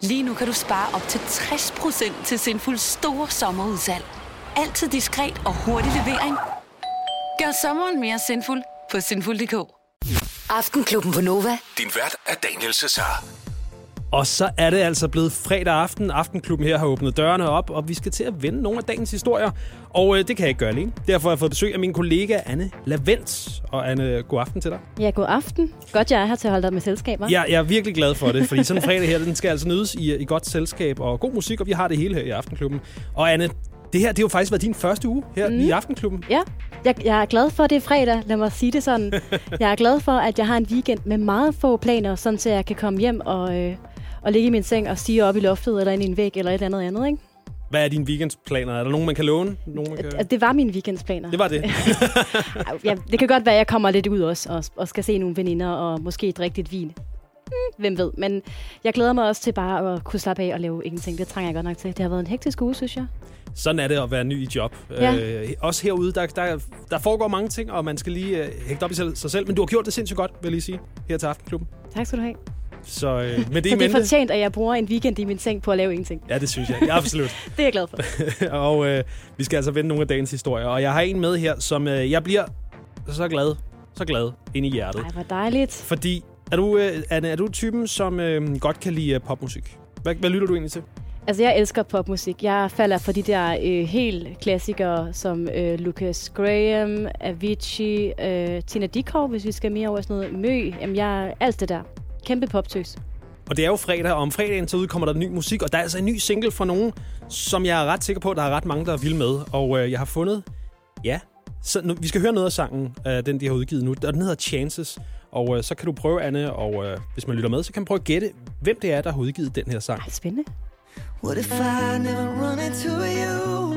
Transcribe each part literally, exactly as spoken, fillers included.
Lige nu kan du spare op til tres procent til Sinfuls store sommerudsalg. Altid diskret og hurtig levering. Gør sommeren mere sinful på sinful punktum d k. Aftenklubben på Nova. Din vært er Daniel Cesar. Og så er det altså blevet fredag aften. Aftenklubben her har åbnet dørene op, og vi skal til at vende nogle af dagens historier. Og øh, det kan jeg ikke gøre alene. Derfor har jeg fået besøg af min kollega Anne Lavent. Og Anne, god aften til dig. Ja, god aften. Godt, jeg er her til at holde dig med selskaber. Ja, jeg er virkelig glad for det, fordi sådan en fredag her, den skal altså nydes i, i godt selskab og god musik, og vi har det hele her i Aftenklubben. Og Anne, det her det har jo faktisk været din første uge her mm. i Aftenklubben. Ja, jeg, jeg er glad for, at det er fredag. Lad mig sige det sådan. Jeg er glad for, at jeg har en weekend med meget få planer, sådan så jeg kan komme hjem og, øh, og ligge i min seng og stige op i loftet eller ind i en væg eller et eller andet andet, ikke? Hvad er dine weekendsplaner? Er der nogen, man kan låne? Nogen, man kan... Det var mine weekendsplaner. Det var det? Ja, det kan godt være, at jeg kommer lidt ud også og, og skal se nogle veninder og måske drikke lidt vin. Hmm, hvem ved. Men jeg glæder mig også til bare at kunne slappe af og lave ingenting. Det trænger jeg godt nok til. Det har været en hektisk uge, synes jeg. Sådan er det at være ny i job. Ja. Øh, også herude, der, der, der foregår mange ting, og man skal lige øh, hægte op i sig selv. Men du har gjort det sindssygt godt, vil jeg lige sige, her til Aftenklubben. Tak skal du have. Så, øh, med det, så det er fortjent, at jeg bruger en weekend i min seng på at lave ingenting. Ja, det synes jeg. Ja, absolut. Det er jeg glad for. og øh, vi skal altså vende nogle af dagens historier. Og jeg har en med her, som øh, jeg bliver så glad, så glad ind i hjertet. Ej, hvor dejligt. Fordi, er du, øh, Anne, er du typen, som øh, godt kan lide popmusik? Hvad, hvad lytter du egentlig til? Altså, jeg elsker popmusik. Jeg falder for de der øh, helt klassikere, som øh, Lucas Graham, Avicii, øh, Tina Dickow, hvis vi skal mere over sådan noget. Mø, jamen jeg alt det der. Kæmpe poptøs. Og det er jo fredag, og om fredagen så udkommer der ny musik, og der er altså en ny single fra nogen, som jeg er ret sikker på, at der er ret mange, der er vilde med. Og øh, jeg har fundet, ja, så nu, vi skal høre noget af sangen, øh, den de har udgivet nu, og den hedder Chances. Og øh, så kan du prøve, Anne, og øh, hvis man lytter med, så kan man prøve at gætte, hvem det er, der har udgivet den her sang. Ej, spændende. What if I never run into you?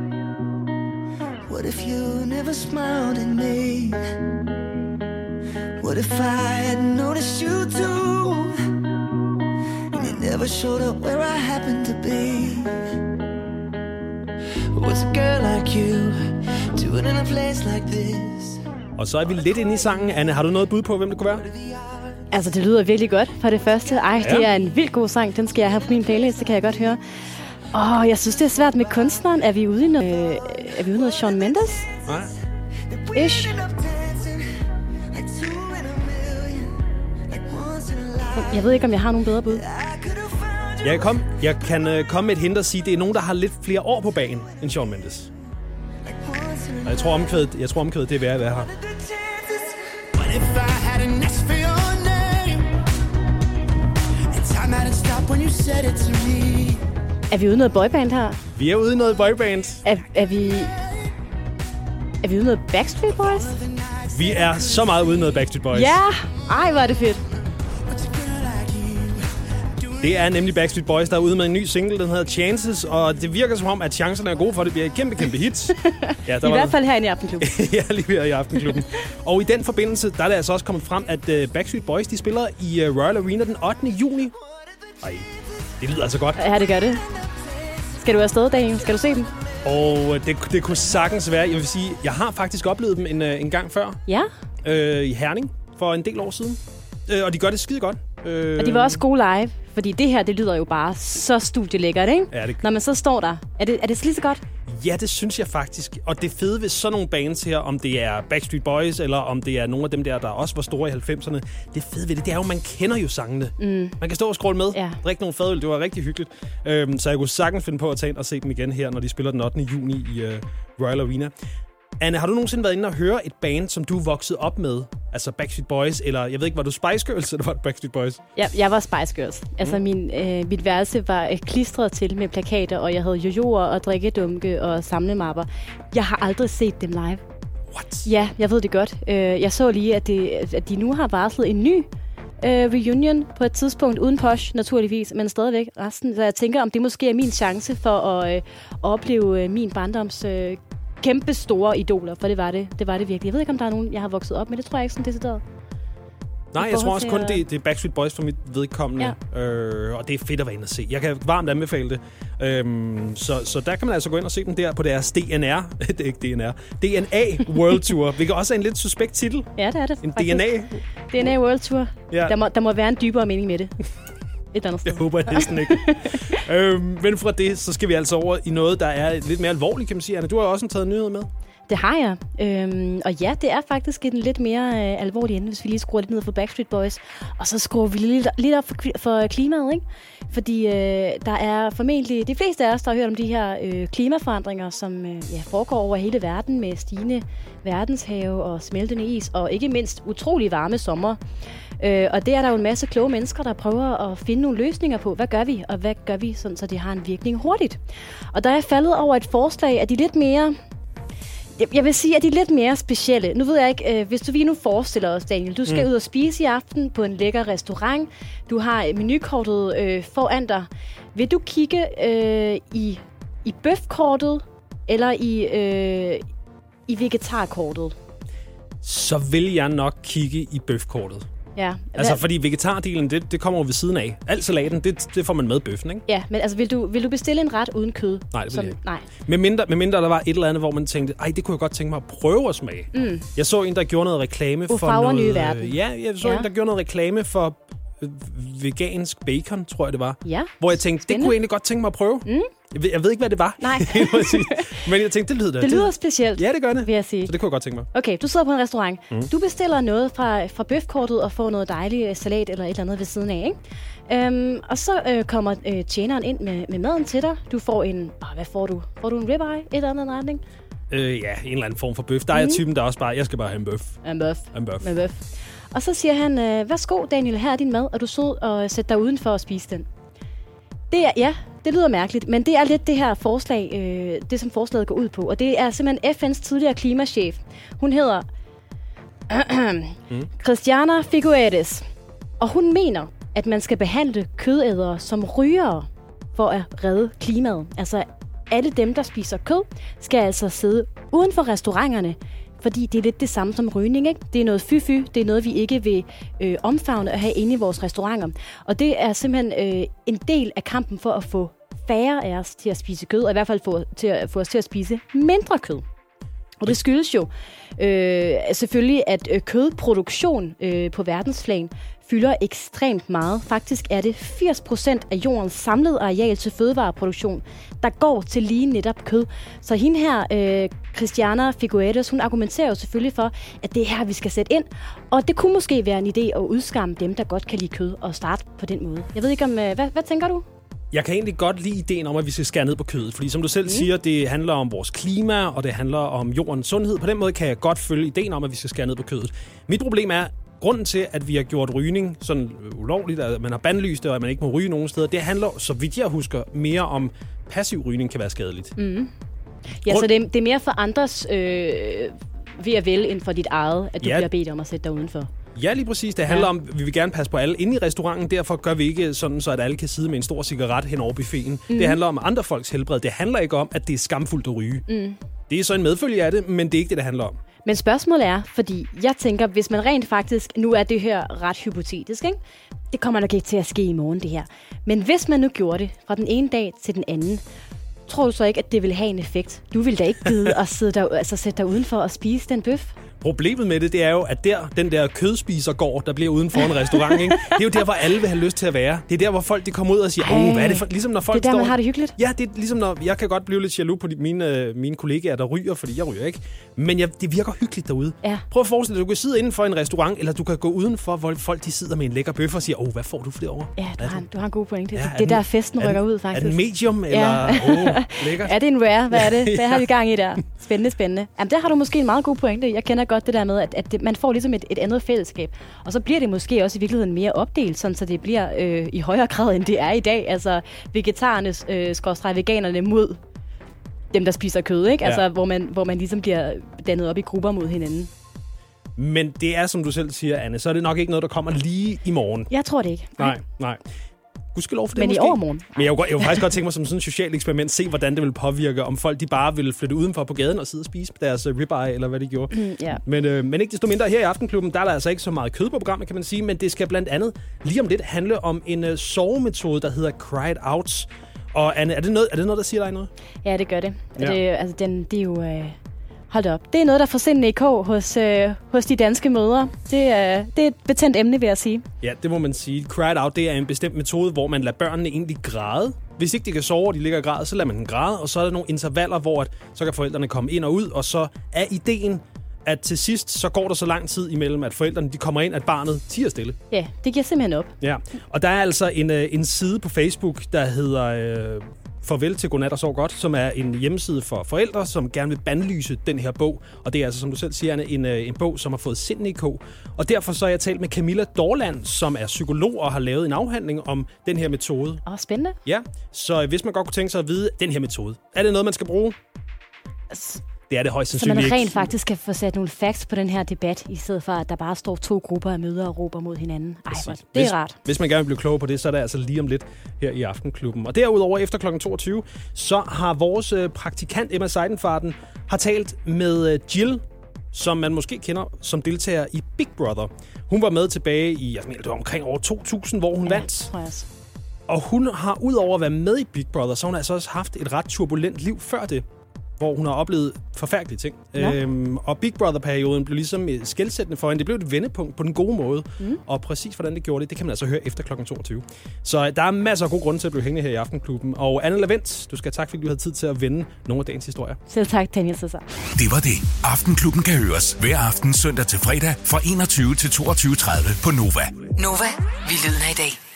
What if you never smiled at me? What if I had noticed you too? And you never showed up where I happened to be? What's a girl like you doing in a place like this? Og så er vi lidt inde i sangen. Anne, har du noget bud på, hvem det kunne være? Altså, det lyder virkelig godt for det første. Ej, ja. Det er en vildt god sang. Den skal jeg have på min playlist, det kan jeg godt høre. Åh, jeg synes, det er svært med kunstneren. Er vi ude i noget, øh, er vi ude i noget Shawn Mendes? Nej. Ish. Jeg ved ikke, om jeg har nogen bedre bud. Jeg kan, komme, jeg kan øh, komme med et hint og sige, at det er nogen, der har lidt flere år på bagen end Shawn Mendes. Og jeg tror, omkvædet, jeg tror, omkvædet det er værd at være her. Er vi ude i noget boyband her? Vi er ude i noget boyband. Er, er vi... Er vi ude i noget Backstreet Boys? Vi er så meget ude i noget Backstreet Boys. Ja! Ej, hvor er det fedt. Det er nemlig Backstreet Boys, der er ude med en ny single, den hedder Chances, og det virker som om, at chancerne er gode for, at det bliver et kæmpe, kæmpe hit. Ja, der I var hvert fald herinde i Aftenklubben. Ja, lige her i Aftenklubben. Og i den forbindelse, der er det altså også kommet frem, at uh, Backstreet Boys, de spiller i uh, Royal Arena den ottende juni. Ej, det lyder altså godt. Ja, det gør det. Skal du afsted, Daniel? Skal du se dem? Og det, det kunne sagtens være. Jeg vil sige, jeg har faktisk oplevet dem en, en gang før. Ja. Øh, I Herning for en del år siden. Øh, og de gør det skide godt. Øh, og de var også gode live, fordi det her, det lyder jo bare så studielækkert, ikke? Ja, det... Når man så står der. Er det, er det lige så godt? Ja, det synes jeg faktisk. Og det fede ved sådan nogle bands her, om det er Backstreet Boys, eller om det er nogle af dem der, der også var store i halvfemserne. Det fede ved det, det er jo, man kender jo sangene. Mm. Man kan stå og scrolle med, ja. drikke nogle fadøl. Det var rigtig hyggeligt. Øhm, så jeg kunne sagtens finde på at tage ind og se dem igen her, når de spiller den ottende juni i uh, Royal Arena. Anne, har du nogensinde været inde og høre et band, som du voksede op med? Altså Backstreet Boys, eller jeg ved ikke, var du Spice Girls, eller var du Backstreet Boys? Ja, jeg var Spice Girls. Altså mm. min, øh, mit værelse var øh, klistret til med plakater, og jeg havde jojoer og drikkedunke og samlemapper. Jeg har aldrig set dem live. What? Ja, jeg ved det godt. Øh, jeg så lige, at, det, at de nu har varslet en ny øh, reunion på et tidspunkt, uden Posh naturligvis, men stadigvæk resten. Så jeg tænker, om det måske er min chance for at øh, opleve øh, min barndoms øh, kæmpe store idoler, for det var det. Det var det virkelig. Jeg ved ikke, om der er nogen, jeg har vokset op med. Det tror jeg ikke sådan decideret. Nej, jeg tror også kun, det, det er Backstreet Boys for mit vedkommende. Ja. Øh, og det er fedt at være inde og se. Jeg kan varmt anbefale det. Øhm, så, så der kan man altså gå ind og se dem der på deres D N R. Det er ikke D N R. D N A World Tour. Hvilket også er en lidt suspekt titel. Ja, det er det. En faktisk. D N A. D N A World Tour. Ja. Der, må, der må være en dybere mening med det. eller andet sted. Jeg håber jeg næsten ikke. øhm, men fra det, så skal vi altså over i noget, der er lidt mere alvorligt, kan man sige. Anna, du har også taget nyhed med. Det har jeg. Øhm, og ja, det er faktisk en lidt mere øh, alvorlig ende, hvis vi lige skruer lidt ned for Backstreet Boys. Og så skruer vi lidt, lidt op for, for klimaet, ikke? Fordi øh, der er formentlig de fleste af os, der har hørt om de her øh, klimaforandringer, som øh, ja, foregår over hele verden med stigende verdenshave og smeltende is, og ikke mindst utrolig varme sommer. Øh, og det er der jo en masse kloge mennesker, der prøver at finde nogle løsninger på. Hvad gør vi, og hvad gør vi, sådan, så det har en virkning hurtigt? Og der er faldet over et forslag af de lidt mere... Jeg vil sige, at de er lidt mere specielle. Nu ved jeg ikke, øh, hvis du vi nu forestiller os, Daniel, du skal mm. ud og spise i aften på en lækker restaurant. Du har menukortet øh, foran dig. Vil du kigge øh, i, i bøfkortet eller i, øh, i vegetarkortet? Så vil jeg nok kigge i bøfkortet. Ja. Altså, fordi vegetardelen, det, det kommer jo ved siden af. Alt salaten, det, det får man med bøffen, ikke? Ja, men altså, vil du, vil du bestille en ret uden kød? Nej, det vil som, jeg ikke. Nej. Med mindre, med mindre der var et eller andet, hvor man tænkte, ej, det kunne jeg godt tænke mig at prøve at smage. Mm. Jeg så en, der gjorde noget reklame O, for noget... nye verden. Ja, jeg så ja. en, der gjorde noget reklame for vegansk bacon, tror jeg det var. Ja. Hvor jeg tænkte, Spændende. det kunne jeg egentlig godt tænke mig at prøve. Mm. Jeg, ved, jeg ved ikke, hvad det var. Nej. Men jeg tænkte, det lyder det. lyder specielt. Ja, det gør det. Vil jeg sige. Så det kunne jeg godt tænke mig. Okay, du sidder på en restaurant. Mm. Du bestiller noget fra, fra bøfkortet og får noget dejlig salat eller et eller andet ved siden af, ikke? Øhm, og så øh, kommer øh, tjeneren ind med, med maden til dig. Du får en... Åh, hvad får du? Får du en ribeye? Et eller andet retning? Øh, ja, en eller anden form for bøf. Der er mm. typen, der også bare, jeg skal bare have en bøf. En bøf. En bøf. En bøf. Og så siger han, øh, værsgo Daniel, her er din mad, og du så og sætter dig udenfor at spise den. Det er, ja, det lyder mærkeligt, men det er lidt det her forslag, øh, det som forslaget går ud på. Og det er simpelthen F N's tidligere klimachef. Hun hedder mm. Christiana Figueres. Og hun mener, at man skal behandle kødædere som rygere for at redde klimaet. Altså alle dem, der spiser kød, skal altså sidde uden for restauranterne, fordi det er lidt det samme som rygning, ikke? Det er noget fy-fy, det er noget, vi ikke vil øh, omfavne og have inde i vores restauranter. Og det er simpelthen øh, en del af kampen for at få færre af os til at spise kød, og i hvert fald få, til at, få os til at spise mindre kød. Og det skyldes jo øh, selvfølgelig, at øh, kødproduktion øh, på verdensplan fylder ekstremt meget. Faktisk er det firs procent af jordens samlede areal til fødevareproduktion, der går til lige netop kød. Så hende her, øh, Christiana Figueres, hun argumenterer jo selvfølgelig for, at det er her, vi skal sætte ind. Og det kunne måske være en idé at udskamme dem, der godt kan lide kød, og starte på den måde. Jeg ved ikke om... Øh, hvad, hvad tænker du? Jeg kan egentlig godt lide ideen om, at vi skal skære ned på kødet. Fordi som du selv mm. siger, det handler om vores klima, og det handler om jordens sundhed. På den måde kan jeg godt følge ideen om, at vi skal skære ned på kødet. Mit problem er, grunden til, at vi har gjort rygning sådan ulovligt, at man har bandlyst det, og at man ikke må ryge nogen steder, det handler, så vidt jeg husker, mere om passiv rygning kan være skadeligt. Mm. Ja, Grund... så det er, det er mere for andres øh, ved at vælge end for dit eget, at du ja. bliver bedt om at sætte dig udenfor. Ja, lige præcis. Det handler ja. om, at vi vil gerne passe på alle inde i restauranten. Derfor gør vi ikke sådan, så at alle kan sidde med en stor cigaret hen over buffeten. Mm. Det handler om andre folks helbred. Det handler ikke om, at det er skamfuldt at ryge. Mm. Det er så en medfølge af det, men det er ikke det, det handler om. Men spørgsmålet er, fordi jeg tænker, hvis man rent faktisk... Nu er det her ret hypotetisk, ikke? Det kommer nok ikke til at ske i morgen, det her. Men hvis man nu gjorde det fra den ene dag til den anden, tror du så ikke, at det vil have en effekt? Du vil da ikke gide at sidde der, altså sætte dig udenfor og spise den bøf? Problemet med det, det er jo, at der, den der kødspisergård, der bliver uden for en restaurant, ikke? Det er jo der, hvor alle vil have lyst til at være. Det er der, hvor folk de kommer ud og siger, åh, hvad er det for... Ligesom når folk det er der, står... man har det hyggeligt. Ja, det er ligesom når... Jeg kan godt blive lidt jaloux på de, mine, mine kollegaer, der ryger, fordi jeg ryger ikke. Men jeg, det virker hyggeligt derude. Ja. Prøv at forestille dig, du kan sidde inden for en restaurant, eller du kan gå udenfor, hvor folk de sidder med en lækker bøf og siger, åh, hvad får du for det over? Ja, du, har, du har en god pointe. Ja, det er der, festen rykker ud, faktisk. Er den medium, eller... Ja. Åh, lækkert. Er det en rare? Hvad er det? Hvad har vi gang i der? Spændende, spændende. Jamen, der har du måske en meget god pointe. Jeg kender godt det der med, at, at det, man får ligesom et, et andet fællesskab. Og så bliver det måske også i virkeligheden mere opdelt, sådan, så det bliver øh, i højere grad, end det er i dag. Altså vegetarerne, øh, skråstreg veganerne mod dem, der spiser kød, ikke? Ja. Altså, hvor man, hvor man ligesom bliver dannet op i grupper mod hinanden. Men det er, som du selv siger, Anne, så er det nok ikke noget, der kommer lige i morgen. Jeg tror det ikke. Nej, nej. Gudskelov for det Men måske. i overmorgen. Men jeg kunne, jeg kunne faktisk godt tænke mig som sådan et socialt eksperiment, se hvordan det vil påvirke, om folk de bare vil flytte udenfor på gaden og sidde og spise deres uh, ribeye, eller hvad de gjorde. Mm, yeah. men, øh, men ikke desto mindre, her i Aftenklubben, der er der altså ikke så meget kød på programmet, kan man sige, men det skal blandt andet lige om lidt handle om en uh, sovemetode, der hedder Cried Out. Og Anne, er det noget, er det noget der siger dig noget? Ja, det gør det. Ja. det altså, den, det er jo... Øh Hold op. Det er noget, der får sindene i kog hos, øh, hos de danske mødre. Det er, det er et betændt emne, vil jeg sige. Ja, det må man sige. Cry It Out, det er en bestemt metode, hvor man lader børnene egentlig græde. Hvis ikke de kan sove, og de ligger i græd, så lader man dem græde. Og så er der nogle intervaller, hvor at, så kan forældrene komme ind og ud. Og så er ideen, at til sidst, så går der så lang tid imellem, at forældrene de kommer ind, at barnet tiger stille. Ja, det giver simpelthen op. Ja, og der er altså en, en side på Facebook, der hedder øh, Farvel til Godnat og Sov Godt, som er en hjemmeside for forældre, som gerne vil bandlyse den her bog. Og det er altså, som du selv siger, en, en bog, som har fået sindene i kog. Og derfor så har jeg talt med Camilla Dorland, som er psykolog og har lavet en afhandling om den her metode. Åh, spændende. Ja, så hvis man godt kunne tænke sig at vide, den her metode, er det noget, man skal bruge? Det er det højst sandsynligt ikke. Så man rent faktisk kan få sat nogle facts på den her debat, i stedet for, at der bare står to grupper af mødre og råber mod hinanden. Ej, hvor, det hvis, er rart. Hvis man gerne vil blive klogere på det, så er det altså lige om lidt her i Aftenklubben. Og derudover efter klokken toogtyve, så har vores praktikant Emma Seidenfarten har talt med Jill, som man måske kender som deltager i Big Brother. Hun var med tilbage i, jeg mener, det var omkring år to tusind, hvor hun ja, vandt. Tror jeg også. Og hun har udover at være med i Big Brother, så hun har altså også haft et ret turbulent liv før det, hvor hun har oplevet forfærdelige ting. Ja. Øhm, og Big Brother-perioden blev ligesom skelsættende for hende. Det blev et vendepunkt på den gode måde. Mm. Og præcis hvordan det gjorde det, det kan man altså høre efter klokken toogtyve. Så der er masser af gode grunde til at blive hængende her i Aftenklubben. Og Anne Lavendt, du skal have tak, fordi du havde tid til at vende nogle af dagens historier. Selv tak, Daniel Cesar. Det var det. Aftenklubben kan høres hver aften søndag til fredag fra enogtyve til toogtyve tredive på Nova. Nova, vi lyder i dag.